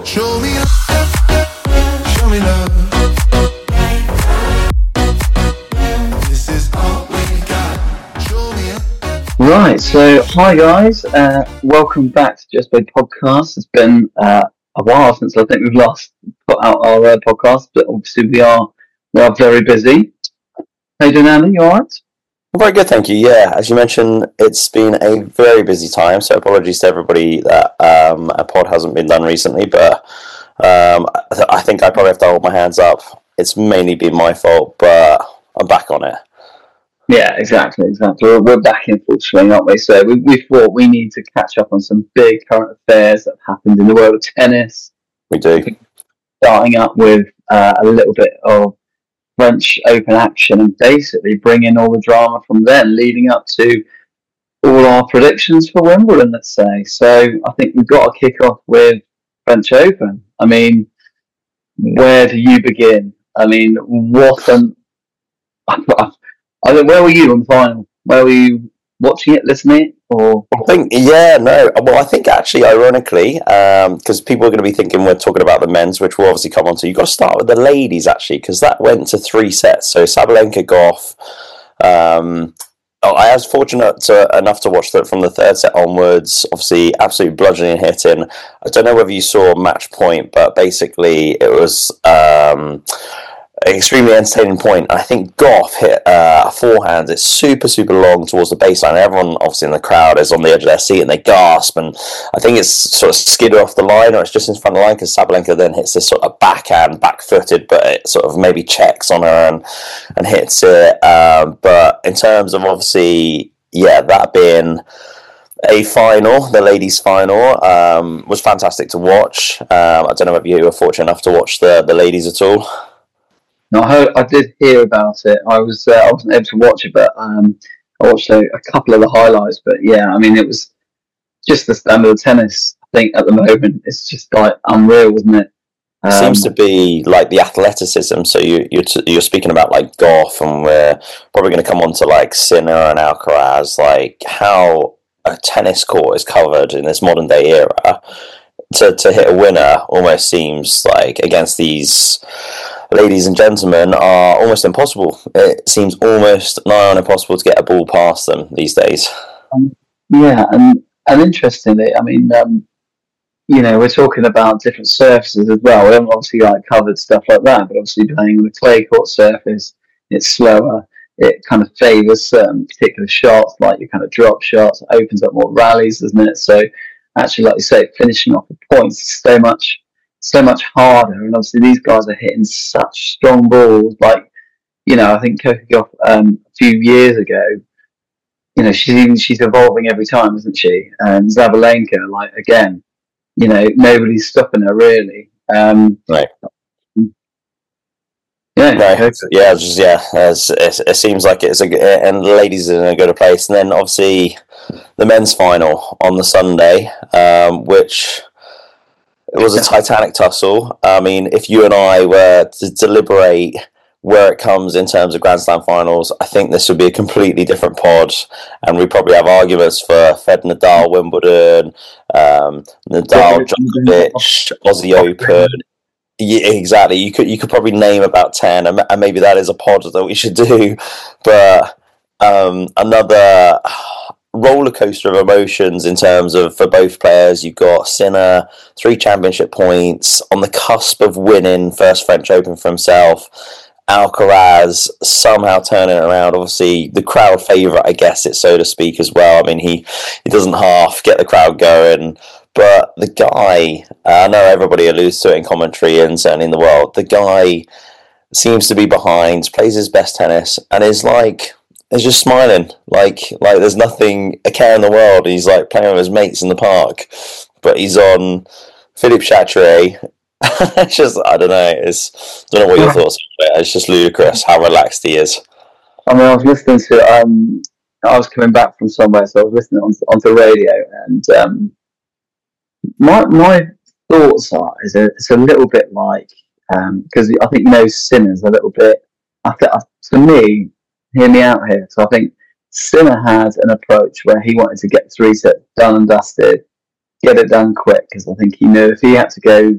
Show me love. This is all we got. Show me Right, so hi guys, welcome back to Just Play Podcast. It's been a while since I think we've last put out our podcast, but obviously we are very busy. How you doing, Andy? You alright? Very good, thank you. Yeah, as you mentioned, it's been a very busy time, so apologies to everybody that a pod hasn't been done recently, but I think I probably have to hold my hands up. It's mainly been my fault, but I'm back on it. Yeah, exactly. We're back in full swing, aren't we? So we thought we need to catch up on some big current affairs that have happened in the world of tennis. We do. Starting up with a little bit of French Open action and basically bringing all the drama from then leading up to all our predictions for Wimbledon, let's say. So I think we've got to kick off with French Open. I mean, where do you begin? I mean, I don't. Where were you on the final? Where were you watching it, listening, or? I think, Well, I think actually, ironically, because people are going to be thinking we're talking about the men's, which we'll obviously come on to. You've got to start with the ladies, actually, because that went to 3 sets. So Sabalenka, Goff. I was fortunate enough to watch that from the 3rd set onwards. Obviously, absolutely bludgeoning and hitting. I don't know whether you saw match point, but basically it was an extremely entertaining point. I think Goff hit a forehand. It's super, super long towards the baseline. Everyone, obviously, in the crowd is on the edge of their seat and they gasp. And I think it's sort of skidded off the line, or it's just in front of the line, because Sabalenka then hits this sort of backhand, back-footed, but it sort of maybe checks on her and hits it. But in terms of, obviously, that being a final, the ladies' final, was fantastic to watch. I don't know if you were fortunate enough to watch the ladies at all. No, I did hear about it. I wasn't able to watch it, but I watched a couple of the highlights. But yeah, I mean, it was just the standard of tennis. I think at the moment it's just like unreal, isn't it? Seems to be like the athleticism. So you're speaking about like Goff, and we're probably going to come on to like Sinner and Alcaraz, like how a tennis court is covered in this modern day era. To hit a winner almost seems like, against these ladies and gentlemen, are almost impossible. It seems almost nigh on impossible to get a ball past them these days. And interestingly, I mean, we're talking about different surfaces as well. We haven't obviously covered stuff like that, but obviously playing on a clay court surface, it's slower. It kind of favours certain particular shots, like your kind of drop shots. It opens up more rallies, doesn't it? So actually, like you say, finishing off the points is so much harder. And obviously, these guys are hitting such strong balls. Like, I think Coco Gauff a few years ago, she's evolving every time, isn't she? And Sabalenka, like, again, nobody's stopping her really. Right. It seems like it's and the ladies are in a good place. And then obviously the men's final on the Sunday, which it was a titanic tussle. I mean, if you and I were to deliberate where it comes in terms of Grand Slam finals, I think this would be a completely different pod, and we probably have arguments for Fed Nadal, Wimbledon, Nadal, Djokovic, Aussie Open. Yeah, exactly. You could probably name about 10, and maybe that is a pod that we should do. But another roller coaster of emotions in terms of, for both players. You've got Sinner, 3 championship points, on the cusp of winning first French Open for himself. Alcaraz somehow turning it around. Obviously, the crowd favourite, I guess it so to speak, as well. I mean, he doesn't half get the crowd going. But the guy, I know everybody alludes to it in commentary and certainly in the world, the guy seems to be behind, plays his best tennis, and is just smiling, like there's nothing, a care in the world. He's like playing with his mates in the park, but he's on Philippe Chatrier. It's just, I don't know, I don't know what your thoughts are. It's just ludicrous how relaxed he is. I mean, I was listening to, I was coming back from somewhere, so I was listening onto radio, and my thoughts are, it's a little bit like, because I think Sinner's a little bit, to me, hear me out here, so I think Sinner had an approach where he wanted to get 3 sets done and dusted, get it done quick, because I think he knew if he had to go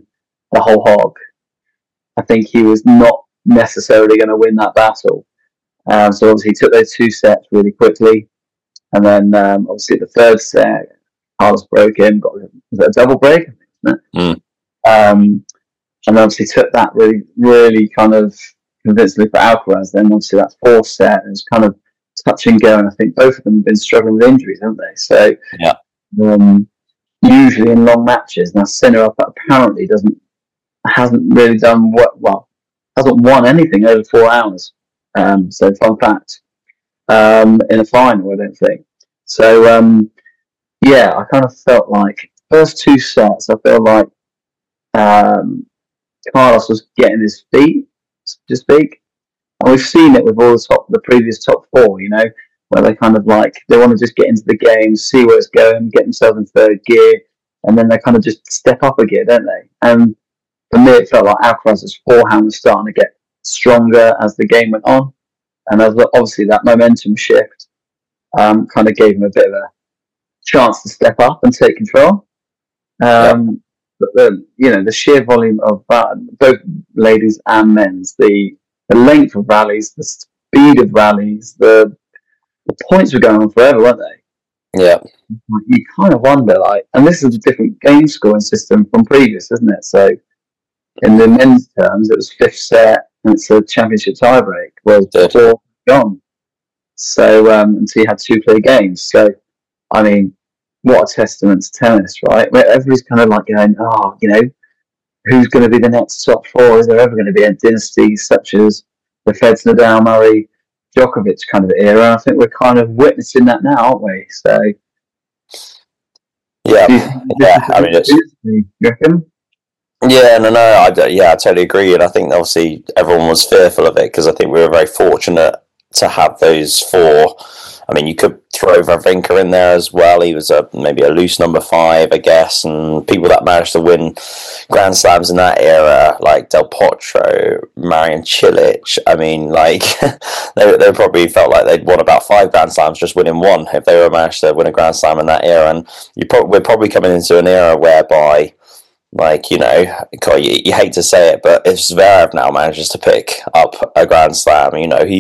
the whole hog. I think he was not necessarily going to win that battle. So obviously he took those 2 sets really quickly, and then obviously the third set, Carlos broke in. Was it a double break? I think, wasn't it? And obviously took that really, really kind of convincingly for Alcaraz. Then obviously that 4th set, it was kind of touch and go, and I think both of them have been struggling with injuries, haven't they? So usually in long matches, now Sinner apparently hasn't really done hasn't won anything over 4 hours. So fun fact, in a final, I don't think. So I kind of felt like first 2 sets, I feel like Carlos was getting his feet, so to speak. And we've seen it with all the previous top 4, where they kind of they want to just get into the game, see where it's going, get themselves in third gear, and then they kind of just step up a gear, don't they? And for me, it felt like Alcaraz's forehand was starting to get stronger as the game went on, and obviously that momentum shift kind of gave him a bit of a chance to step up and take control. But the sheer volume of both ladies and men's, the length of rallies, the speed of rallies, the points were going on forever, weren't they? Yeah. You kind of wonder, and this is a different game scoring system from previous, isn't it? So in the men's terms, it was 5th set, and it's a championship tiebreak, whereas before gone. So you had 2 clear games. So I mean, what a testament to tennis, right? Where everybody's kind of going, who's going to be the next top 4? Is there ever going to be a dynasty such as the Feds, Nadal, Murray, Djokovic kind of era? I think we're kind of witnessing that now, aren't we? So, I mean, you reckon? Yeah, I totally agree, and I think obviously everyone was fearful of it because I think we were very fortunate to have those 4. I mean, you could throw Wawrinka in there as well. He was maybe a loose number 5, I guess, and people that managed to win Grand Slams in that era, like Del Potro, Marian Cilic. I mean, they probably felt like they'd won about 5 Grand Slams just winning 1 if they were managed to win a Grand Slam in that era. And we're probably coming into an era whereby, you hate to say it, but if Zverev now manages to pick up a Grand Slam,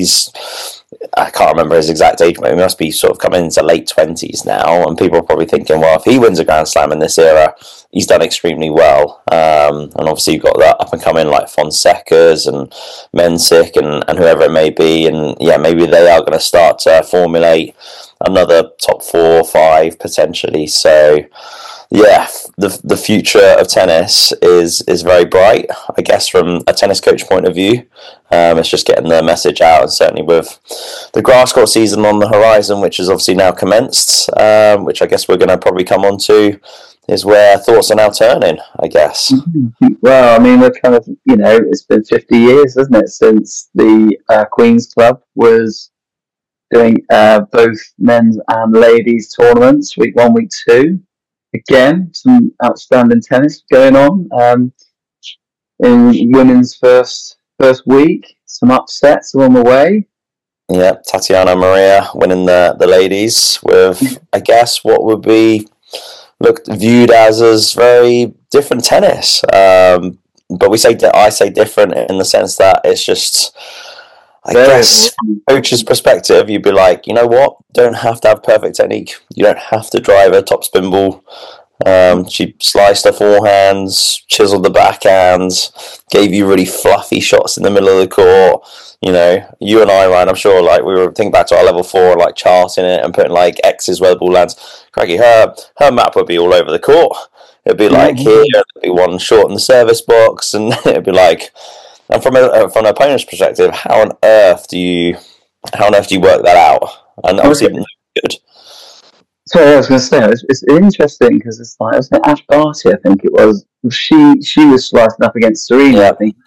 I can't remember his exact age, but he must be sort of coming into late 20s now, and people are probably thinking, well, if he wins a Grand Slam in this era, he's done extremely well. And obviously you've got that up and coming like Fonseca's and Mensik and whoever it may be, and maybe they are going to start to formulate another top 4 or 5 potentially. So the future of tennis is very bright, I guess, from a tennis coach point of view. It's just getting the message out, and certainly with the grass court season on the horizon, which has obviously now commenced, which I guess we're going to probably come on to, is where thoughts are now turning, I guess. Well, I mean, we're kind of, it's been 50 years, hasn't it, since the Queen's Club was doing both men's and ladies tournaments, week 1, week 2. Again, some outstanding tennis going on in women's first week. Some upsets along the way. Yeah, Tatiana Maria winning the ladies with, I guess, what would be viewed as very different tennis. But I say different in the sense that it's just, I guess, from a coach's perspective, you'd be like, you know what? Don't have to have perfect technique. You don't have to drive a top spin ball. She sliced her forehands, chiseled the backhands, gave you really fluffy shots in the middle of the court. You and I, Ryan, I'm sure, we were thinking back to our level 4, charting it and putting X's where the ball lands. Craigie, her map would be all over the court. It'd be here, there'd be one short in the service box, and it'd be and from an opponent's perspective, how on earth do you work that out? And obviously, good. Sorry, I was going to say it's interesting because it was Ash Barty, I think it was. She was slicing up against Serena, I think,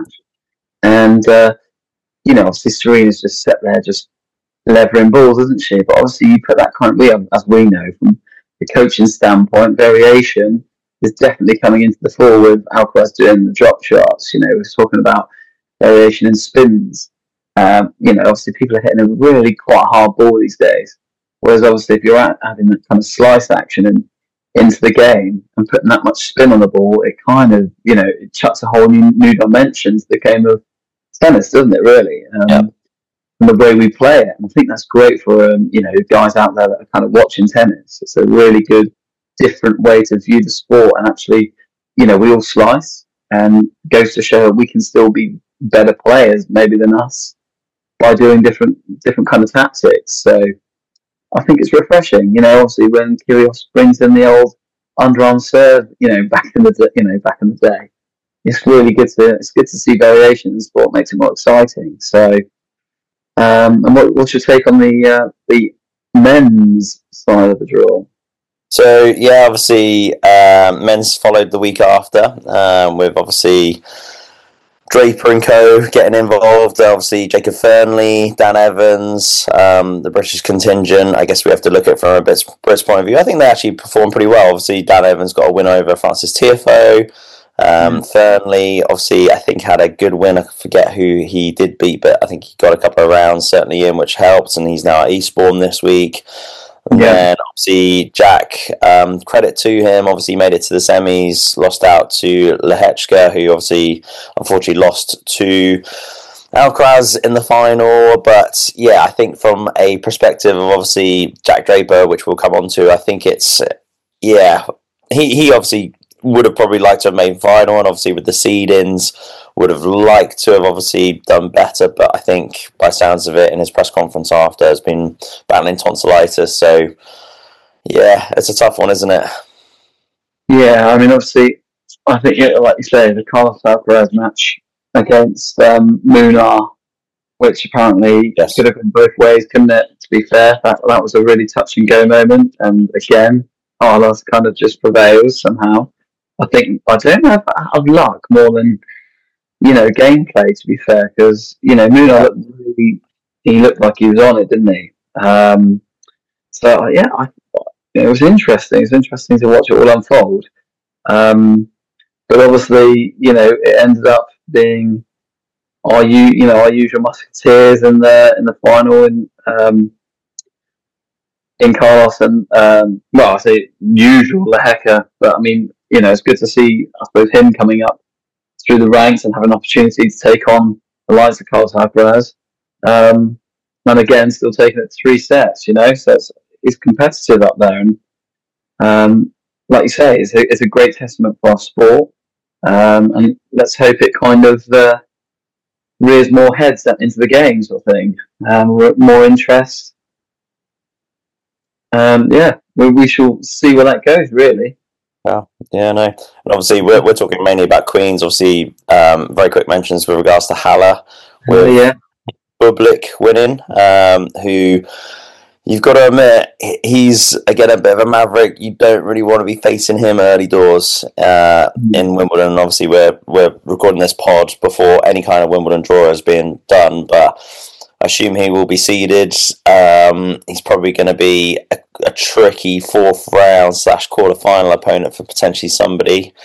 and obviously Serena's just sat there just levering balls, isn't she? But obviously, you put that kind of, as we know from the coaching standpoint, variation is definitely coming into the fore with Alcaraz doing the drop shots. We're talking about variation in spins. Obviously people are hitting a really quite hard ball these days. Whereas obviously if you're having that kind of slice action and into the game and putting that much spin on the ball, it kind of, it chucks a whole new dimension to the game of tennis, doesn't it, really? And the way we play it. And I think that's great for, guys out there that are kind of watching tennis. It's a really good, different way to view the sport. And actually, we all slice, and goes to show we can still be better players maybe than us by doing different kind of tactics. So I think it's refreshing, obviously when Kyrgios brings in the old underarm serve, back in the day. It's really good to see variation in the sport, makes it more exciting. So and what's your take on the men's side of the draw? So yeah, obviously men's followed the week after, with obviously Draper and co getting involved. Obviously Jacob Fernley, Dan Evans, the British contingent. I guess we have to look at it from a British point of view. I think they actually performed pretty well. Obviously Dan Evans got a win over Francis Tiafoe. Fernley, obviously, I think had a good win. I forget who he did beat, but I think he got a couple of rounds certainly in, which helped. And he's now at Eastbourne this week. And then obviously Jack, credit to him. Obviously, made it to the semis, lost out to Lehechka, who obviously unfortunately lost to Alcaraz in the final. But yeah, I think from a perspective of obviously Jack Draper, which we'll come on to, I think it's he obviously would have probably liked to have made final, and obviously with the seed-ins would have liked to have obviously done better, but I think by sounds of it in his press conference after has been battling tonsillitis, so yeah, it's a tough one, isn't it? Yeah, I mean, obviously, I think, like you say, the Carlos Alcaraz match against Munar, which apparently could have been both ways, couldn't it? To be fair, that was a really touch and go moment, and again, Carlos kind of just prevails somehow. I don't know if I have luck more than gameplay, to be fair, because Munar looked like he was on it, didn't he? So yeah, it was interesting. It was interesting to watch it all unfold. But obviously, it ended up being our usual Musketeers in the final in Carlos and I say usual Lehecka, but I mean, it's good to see, I suppose, him coming up through the ranks and have an opportunity to take on the likes of Carlos Alcaraz. And again, still taking it 3 sets, so it's competitive up there. And like you say, it's a great testament for our sport. And let's hope it kind of rears more heads into the game, sort of thing. More interest. We shall see where that goes, really. Yeah, no. And obviously, we're talking mainly about Queens. Obviously, very quick mentions with regards to Halle with Bublik winning, who you've got to admit, he's again a bit of a maverick. You don't really want to be facing him early doors in Wimbledon. Obviously, we're recording this pod before any kind of Wimbledon draw has been done, but I assume he will be seeded. He's probably going to be a tricky 4th round / quarter-final opponent for potentially somebody.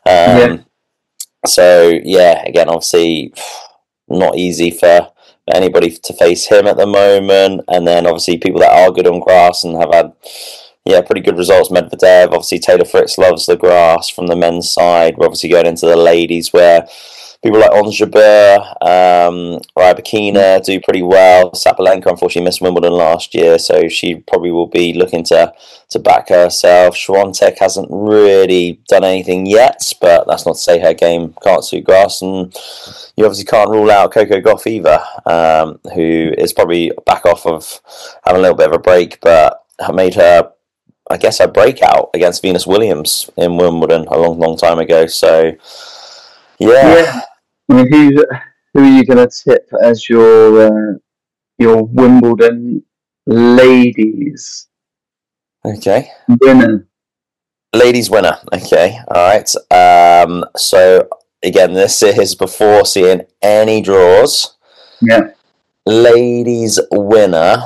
So, yeah, again, obviously, not easy for anybody to face him at the moment. And then, obviously, people that are good on grass and have had, pretty good results. Medvedev, obviously, Taylor Fritz loves the grass from the men's side. We're obviously going into the ladies where people like Ons Jabeur, Rybakina do pretty well. Sabalenka unfortunately missed Wimbledon last year, so she probably will be looking to back herself. Swiatek hasn't really done anything yet, but that's not to say her game can't suit grass. And you obviously can't rule out Coco Gauff either, who is probably back off of having a little bit of a break, but made her, I guess, her breakout against Venus Williams in Wimbledon a long, long time ago. So, yeah. I mean, who are you going to tip as your Wimbledon ladies? Okay. Winner. Ladies winner. Okay. All right. So again, this is before seeing any draws. Yeah. Ladies winner.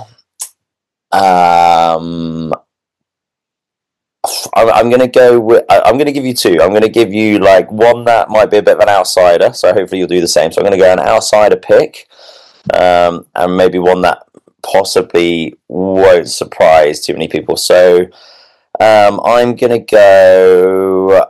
I'm going to go with, I'm going to give you 2. I'm going to give you like one that might be a bit of an outsider, so hopefully you'll do the same. So I'm going to go an outsider pick, and maybe one that possibly won't surprise too many people. So I'm gonna go.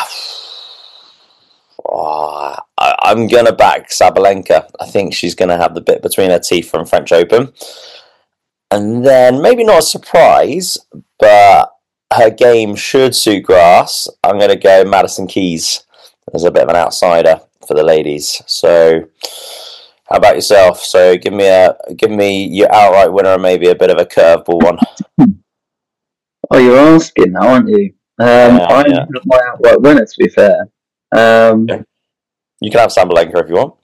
I'm gonna back Sabalenka. I think she's gonna have the bit between her teeth from French Open, and then maybe not a surprise, but her game should suit grass. I'm gonna go Madison Keys as a bit of an outsider for the ladies. So, how about yourself? So, give me your outright winner, and maybe a bit of a curveball one. Oh, you're asking now, aren't you? I have my outright winner, to be fair. Okay. You can have Sabalenka if you want.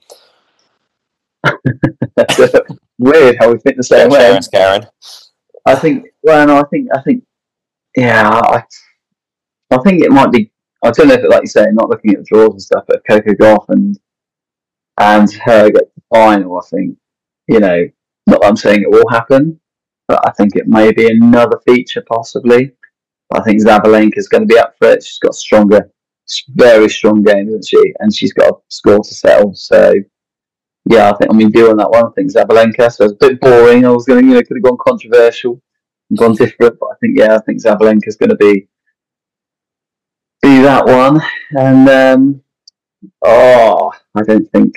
Weird how we think the same way. Karen. I think. Well, no, I think. Yeah, I think it might be. I don't know if it, like you say, not looking at the draws and stuff, but Coco Gauff and her get the final. I think, not that I'm saying it will happen, but I think it may be another feature possibly. But I think Sabalenka is going to be up for it. She's got very strong game, isn't she? And she's got a score to settle. So yeah, I think I'm doing that one. I think Sabalenka. So it's a bit boring. I was going to, could have gone controversial, and gone different, but I think Sabalenka is going to be that one. And I don't think.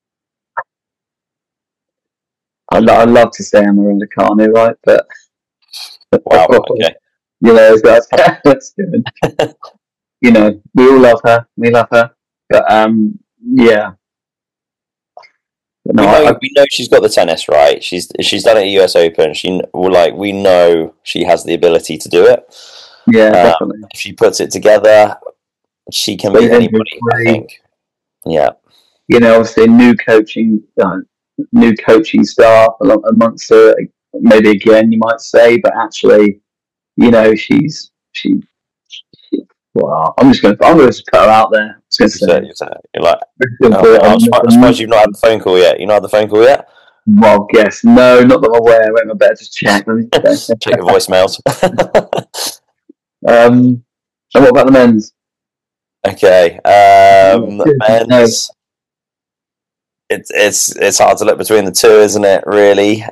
I'd love to say Amarilla Kanu, right? But wow, okay. That's good. We all love her. We love her. But yeah. But no, we know she's got the tennis, right? She's done it at US Open. We know she has the ability to do it. Yeah, definitely. If she puts it together, she can beat anybody, I think. Yeah. Obviously new coaching staff amongst her, maybe again you might say, but actually, she well, I'm just put her out there. You're like, I'm surprised you've not had the phone call yet. You not had the phone call yet? Well, guess no, not that I'm aware. Wait, I better just check. Check your voicemails. And what about the men's? Okay, men's. It's hard to look between the two, isn't it? Really.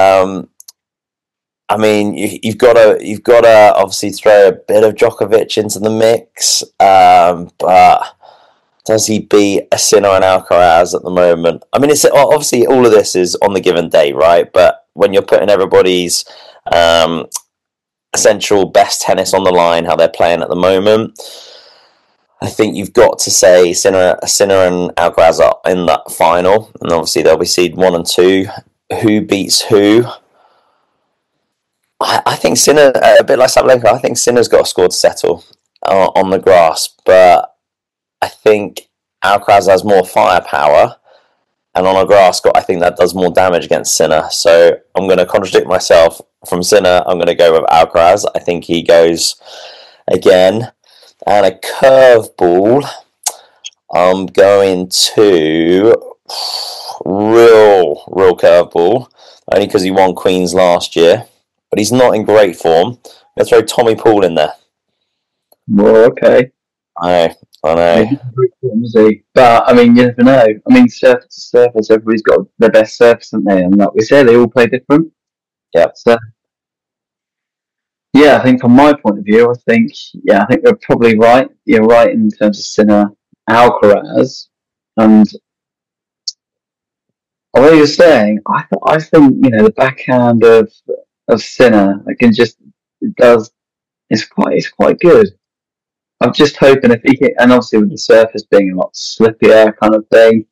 I mean, you've got to obviously throw a bit of Djokovic into the mix, but does he beat a Sinner and Alcaraz at the moment? I mean, it's obviously all of this is on the given day, right? But when you're putting everybody's essential best tennis on the line, how they're playing at the moment, I think you've got to say Sinner and Alcaraz are in that final, and obviously they'll be seed 1 and 2. Who beats who? I think Sinner, a bit like Sabalenka, I think Sinner's got a score to settle on the grass, but I think Alcaraz has more firepower, and on a grass, I think that does more damage against Sinner. So I'm going to contradict myself. From Sinner, I'm going to go with Alcaraz. I think he goes again. And a curveball, I'm going to real curveball, only because he won Queens last year. But he's not in great form. I'm going to throw Tommy Paul in there. Well, okay. I know. But, I mean, you never know. I mean, surface to surface, everybody's got their best surface, haven't they? And like we say, they all play different. Yeah. So, yeah, I think from my point of view, I think they're probably right. You're right in terms of Sinner, Alcaraz. And what you're saying, I think, the backhand of Sinner, it's quite good. I'm just hoping if he can, and obviously with the surface being a lot slippier kind of thing,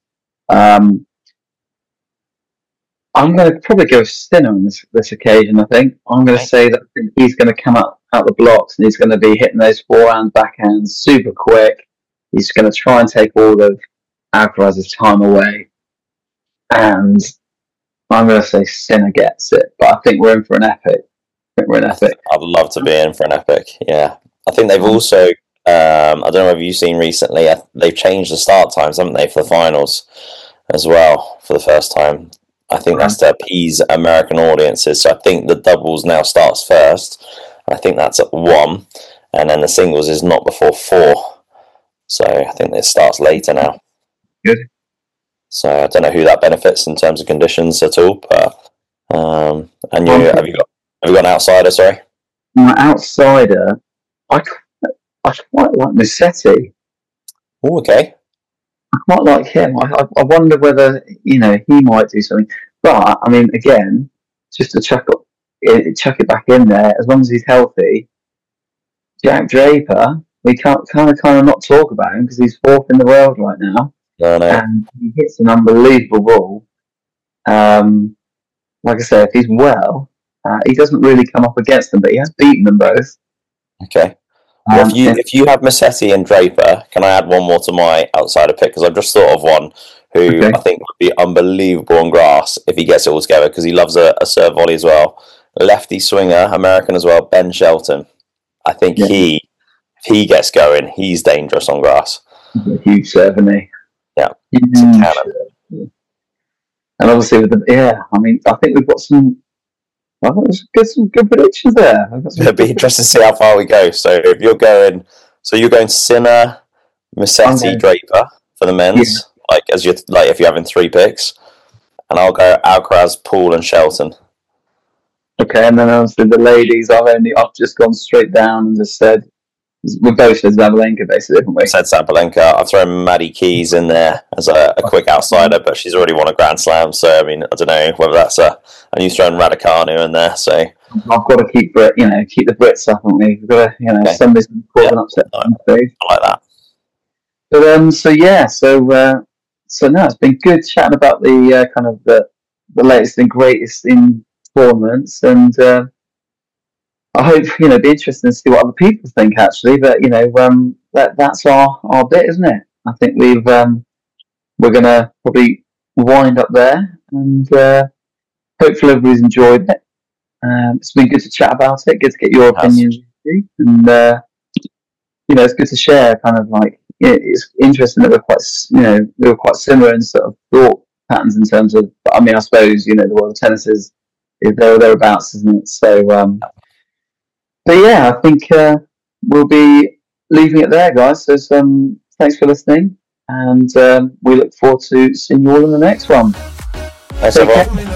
I'm going to probably go with Sinner on this occasion. I think I'm going to say that I think he's going to come out the blocks and he's going to be hitting those forehand, backhands super quick. He's going to try and take all of Alcaraz's time away, and I'm going to say Sinner gets it. But I think we're in for an epic. I'd love to be in for an epic. Yeah, I think they've also. I don't know if you've seen recently. They've changed the start times, haven't they, for the finals as well for the first time. I think that's to appease American audiences. So I think the doubles now starts first. I think that's at 1, and then the singles is not before 4. So I think it starts later now. Good. So I don't know who that benefits in terms of conditions at all. But have you got an outsider? Sorry. My outsider. I quite like Musetti. Oh, okay. I quite like him. I wonder whether he might do something. But I mean, again, just to chuck it back in there. As long as he's healthy, Jack Draper, we can't kind of not talk about him because he's fourth in the world right now, and he hits an unbelievable ball. Like I say, if he's well, he doesn't really come up against them, but he has beaten them both. Okay. Well, if you have Musetti and Draper, can I add one more to my outsider pick? Because I've just thought of one who I think would be unbelievable on grass if he gets it all together, because he loves a serve volley as well. Lefty swinger, American as well, Ben Shelton. I think if he gets going, he's dangerous on grass. He's a huge serve, isn't he? Yeah, it's a cannon. And obviously I think we've got some good predictions there. It'll be interesting to see how far we go. So if you're going Sinner, Musetti, Draper for the men's, if you're having 3 picks, and I'll go Alcaraz, Poole, and Shelton. Okay, and then obviously the ladies, I've just gone straight down and just said we both said Sabalenka basically, haven't we? Said Sabalenka. I've thrown Maddie Keys in there as a quick outsider, but she's already won a Grand Slam, so I mean I don't know whether that's and you've thrown Raducanu in there, so I've got to keep the Brits up, haven't we? We've got to somebody's going to cause an upset. I like that. But so no, it's been good chatting about the kind of the latest and greatest in tournaments, and I hope be interesting to see what other people think actually. But that's our bit, isn't it? I think we're gonna probably wind up there, and hopefully everybody's enjoyed it. It's been good to chat about it. Good to get your opinions, and it's good to share. Kind of like it's interesting that we were quite similar in sort of thought patterns in terms of. I mean, I suppose the world of tennis is there or thereabouts, isn't it? So, but yeah, I think we'll be leaving it there, guys. So, thanks for listening, and we look forward to seeing you all in the next one. Thanks, everyone.